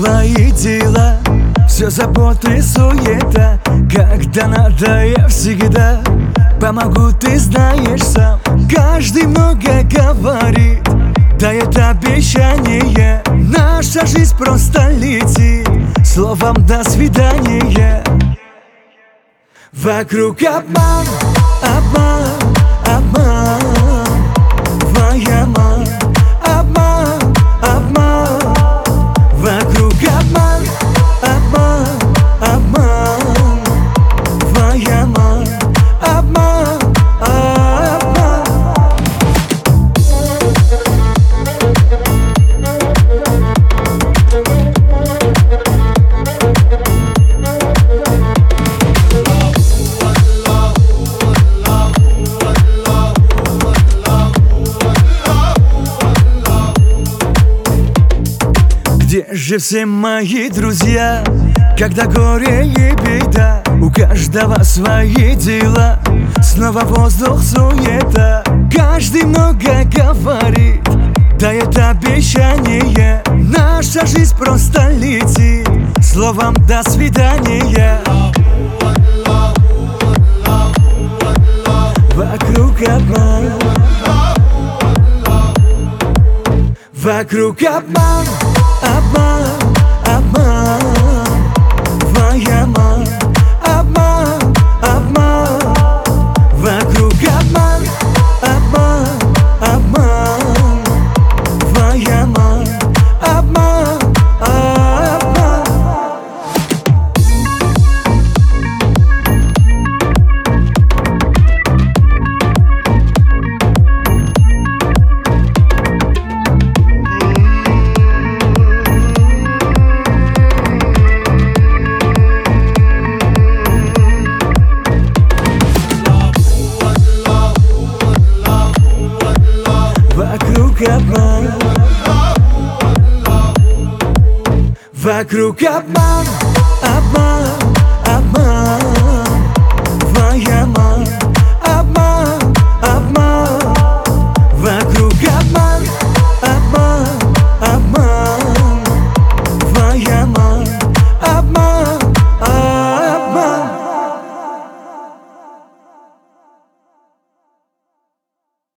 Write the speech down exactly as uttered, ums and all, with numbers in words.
свои дела, все заботы, суета. Когда надо, я всегда помогу, ты знаешь сам. Каждый много говорит, дает обещание. Наша жизнь просто летит словом «до свидания». Вокруг обман, обман, обман, твоя мать. Обман, обман, вокруг обман, обман, обман, твоя мать. Обман, обман. Где же все мои друзья, когда горе и беда? У каждого свои дела, снова воздух, суета. Каждый много говорит, дает обещание. Наша жизнь просто летит словом «до свидания». Вокруг обман, вокруг обман, обман, обман, твоя мать. Обман, обман, вокруг обман, обман, обман, твоя мать. Обман, обман. Вокруг обман, вокруг обман, обман.